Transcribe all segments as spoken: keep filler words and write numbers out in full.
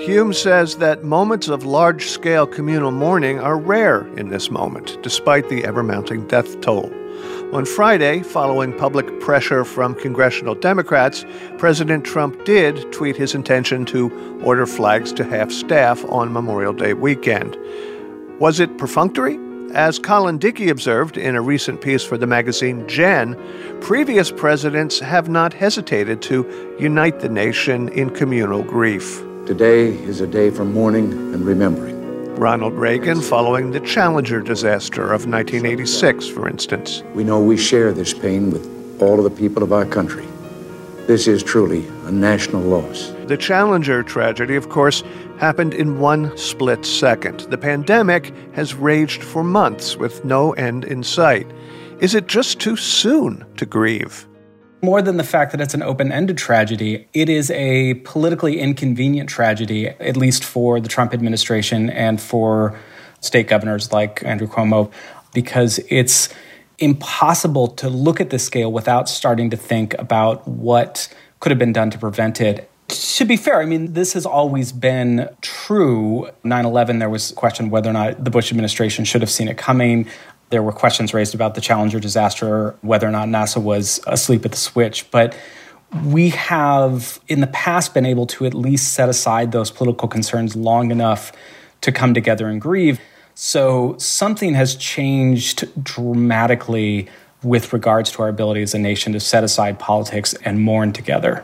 Hume says that moments of large-scale communal mourning are rare in this moment, despite the ever-mounting death toll. On Friday, following public pressure from congressional Democrats, President Trump did tweet his intention to order flags to half-staff on Memorial Day weekend. Was it perfunctory? As Colin Dickey observed in a recent piece for the magazine Jen, previous presidents have not hesitated to unite the nation in communal grief. Today is a day for mourning and remembering. Ronald Reagan following the Challenger disaster of nineteen eighty-six, for instance. We know we share this pain with all of the people of our country. This is truly a national loss. The Challenger tragedy, of course, happened in one split second. The pandemic has raged for months with no end in sight. Is it just too soon to grieve? More than the fact that it's an open-ended tragedy, it is a politically inconvenient tragedy, at least for the Trump administration and for state governors like Andrew Cuomo, because it's impossible to look at this scale without starting to think about what could have been done to prevent it. To be fair, I mean, this has always been true. nine eleven, there was a question whether or not the Bush administration should have seen it coming. There were questions raised about the Challenger disaster, whether or not NASA was asleep at the switch. But we have, in the past, been able to at least set aside those political concerns long enough to come together and grieve. So something has changed dramatically with regards to our ability as a nation to set aside politics and mourn together.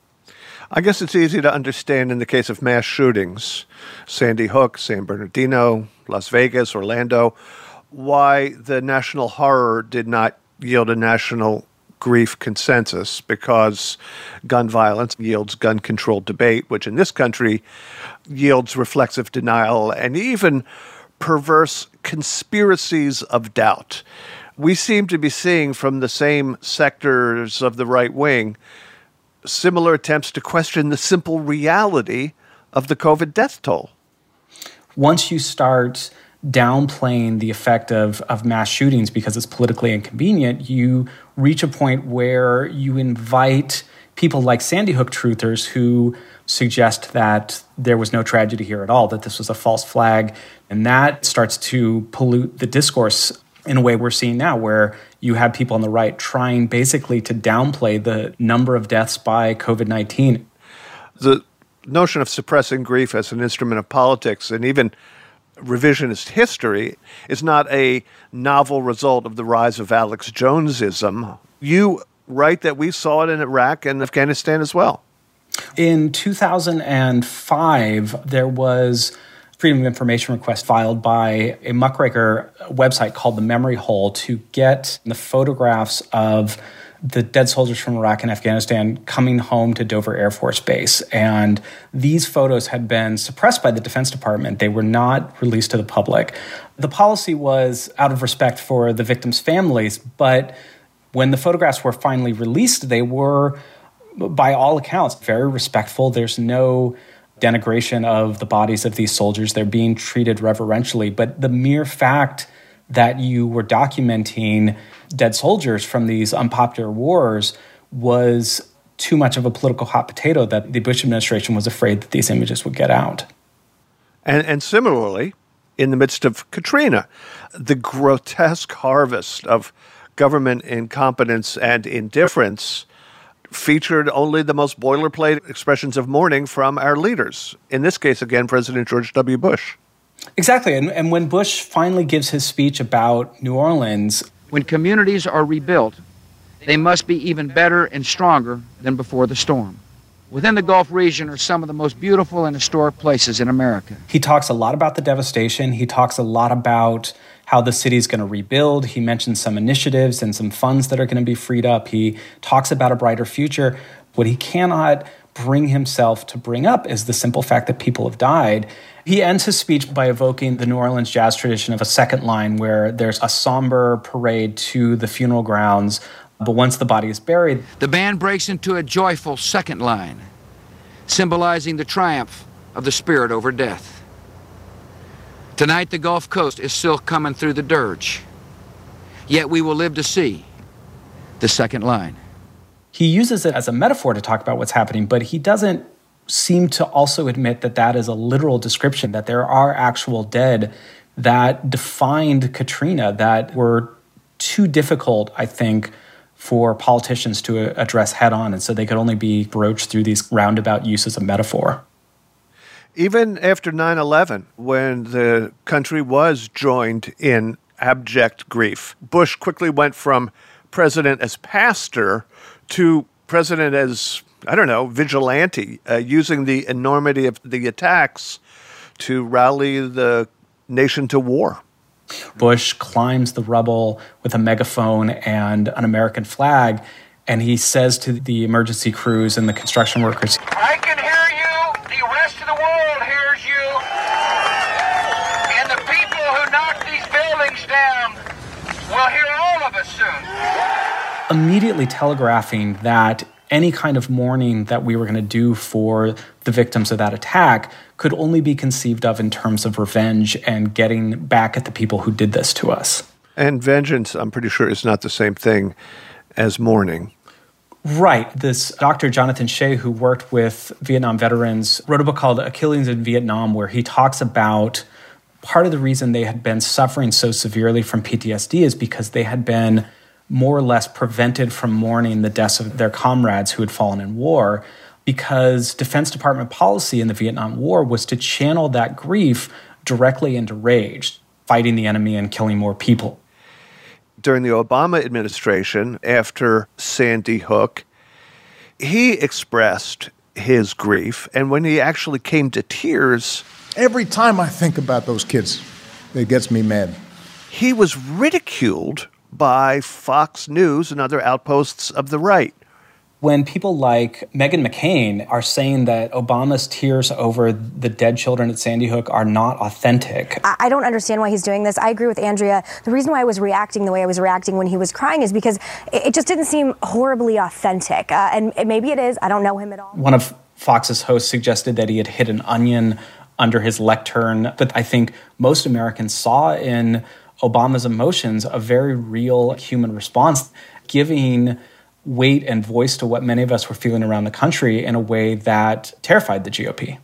I guess it's easy to understand in the case of mass shootings, Sandy Hook, San Bernardino, Las Vegas, Orlando, why the national horror did not yield a national grief consensus, because gun violence yields gun control debate, which in this country yields reflexive denial and even perverse conspiracies of doubt. We seem to be seeing from the same sectors of the right wing similar attempts to question the simple reality of the COVID death toll. Once you start downplaying the effect of, of mass shootings because it's politically inconvenient, you reach a point where you invite people like Sandy Hook truthers who suggest that there was no tragedy here at all, that this was a false flag. And that starts to pollute the discourse in a way we're seeing now, where you have people on the right trying basically to downplay the number of deaths by COVID nineteen. The notion of suppressing grief as an instrument of politics and even revisionist history is not a novel result of the rise of Alex Jonesism. You write that we saw it in Iraq and Afghanistan as well. In two thousand five, there was Freedom of Information request filed by a muckraker website called The Memory Hole to get the photographs of the dead soldiers from Iraq and Afghanistan coming home to Dover Air Force Base. And these photos had been suppressed by the Defense Department. They were not released to the public. The policy was out of respect for the victims' families, but when the photographs were finally released, they were, by all accounts, very respectful. There's no denigration of the bodies of these soldiers. They're being treated reverentially. But the mere fact that you were documenting dead soldiers from these unpopular wars was too much of a political hot potato that the Bush administration was afraid that these images would get out. And, and similarly, in the midst of Katrina, the grotesque harvest of government incompetence and indifference featured only the most boilerplate expressions of mourning from our leaders. In this case, again, President George W. Bush. Exactly. And, and when Bush finally gives his speech about New Orleans, when communities are rebuilt, they must be even better and stronger than before the storm. Within the Gulf region are some of the most beautiful and historic places in America. He talks a lot about the devastation. He talks a lot about how the city's going to rebuild. He mentions some initiatives and some funds that are going to be freed up. He talks about a brighter future. What he cannot bring himself to bring up is the simple fact that people have died. He ends his speech by evoking the New Orleans jazz tradition of a second line where there's a somber parade to the funeral grounds, but once the body is buried, the band breaks into a joyful second line, symbolizing the triumph of the spirit over death. Tonight, the Gulf Coast is still coming through the dirge, yet we will live to see the second line. He uses it as a metaphor to talk about what's happening, but he doesn't seem to also admit that that is a literal description, that there are actual dead that defined Katrina that were too difficult, I think, for politicians to address head on. And so they could only be broached through these roundabout uses of metaphor. Even after nine eleven, when the country was joined in abject grief, Bush quickly went from president as pastor to president as, I don't know, vigilante, uh, using the enormity of the attacks to rally the nation to war. Bush climbs the rubble with a megaphone and an American flag, and he says to the emergency crews and the construction workers, I can hear you, the rest of the world hears you, and the people who knocked these buildings down will hear all of us soon. Immediately telegraphing that any kind of mourning that we were going to do for the victims of that attack could only be conceived of in terms of revenge and getting back at the people who did this to us. And vengeance, I'm pretty sure, is not the same thing as mourning. Right. This Doctor Jonathan Shea, who worked with Vietnam veterans, wrote a book called Achilles in Vietnam, where he talks about part of the reason they had been suffering so severely from P T S D is because they had been more or less prevented from mourning the deaths of their comrades who had fallen in war, because Defense Department policy in the Vietnam War was to channel that grief directly into rage, fighting the enemy and killing more people. During the Obama administration, after Sandy Hook, he expressed his grief, and when he actually came to tears... Every time I think about those kids, it gets me mad. He was ridiculed by Fox News and other outposts of the right. When people like Meghan McCain are saying that Obama's tears over the dead children at Sandy Hook are not authentic. I don't understand why he's doing this. I agree with Andrea. The reason why I was reacting the way I was reacting when he was crying is because it just didn't seem horribly authentic. Uh, and maybe it is. I don't know him at all. One of Fox's hosts suggested that he had hid an onion under his lectern. But I think most Americans saw in Obama's emotions a very real human response, giving weight and voice to what many of us were feeling around the country in a way that terrified the G O P.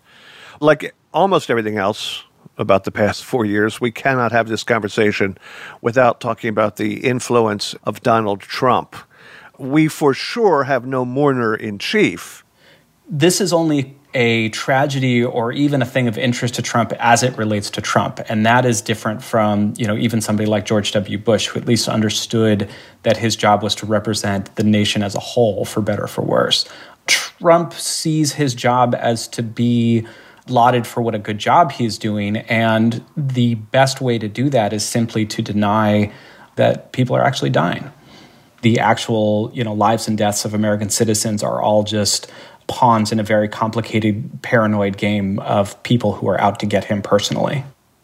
Like almost everything else about the past four years, we cannot have this conversation without talking about the influence of Donald Trump. We for sure have no mourner in chief. This is only a tragedy or even a thing of interest to Trump as it relates to Trump. And that is different from, you know, even somebody like George W. Bush, who at least understood that his job was to represent the nation as a whole, for better or for worse. Trump sees his job as to be lauded for what a good job he's doing. And the best way to do that is simply to deny that people are actually dying. The actual, you know, lives and deaths of American citizens are all just pawns in a very complicated, paranoid game of people who are out to get him personally.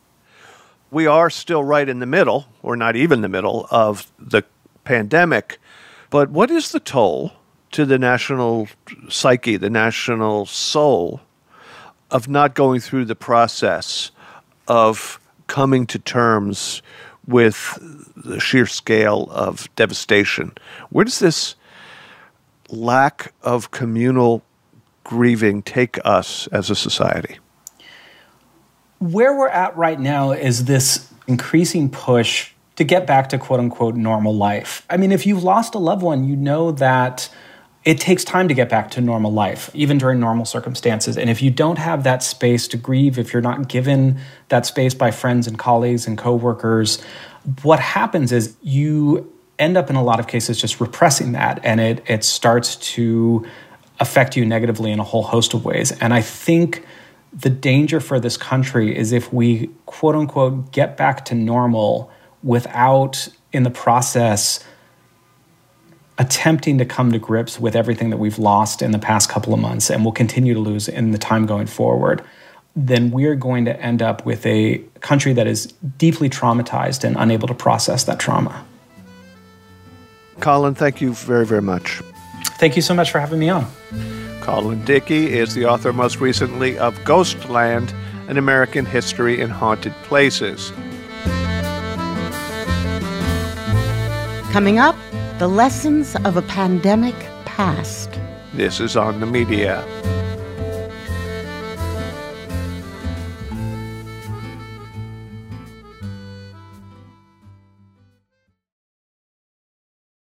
We are still right in the middle, or not even the middle, of the pandemic. But what is the toll to the national psyche, the national soul, of not going through the process of coming to terms with the sheer scale of devastation? Where does this lack of communal grieving take us as a society? Where we're at right now is this increasing push to get back to quote-unquote normal life. I mean, if you've lost a loved one, you know that it takes time to get back to normal life, even during normal circumstances. And if you don't have that space to grieve, if you're not given that space by friends and colleagues and coworkers, what happens is you end up in a lot of cases just repressing that, and it it starts to affect you negatively in a whole host of ways. And I think the danger for this country is if we, quote unquote, get back to normal without, in the process, attempting to come to grips with everything that we've lost in the past couple of months and will continue to lose in the time going forward, then we're going to end up with a country that is deeply traumatized and unable to process that trauma. Colin, thank you very, very much. Thank you so much for having me on. Colin Dickey is the author most recently of Ghostland, An American History in Haunted Places. Coming up, the lessons of a pandemic past. This is On the Media.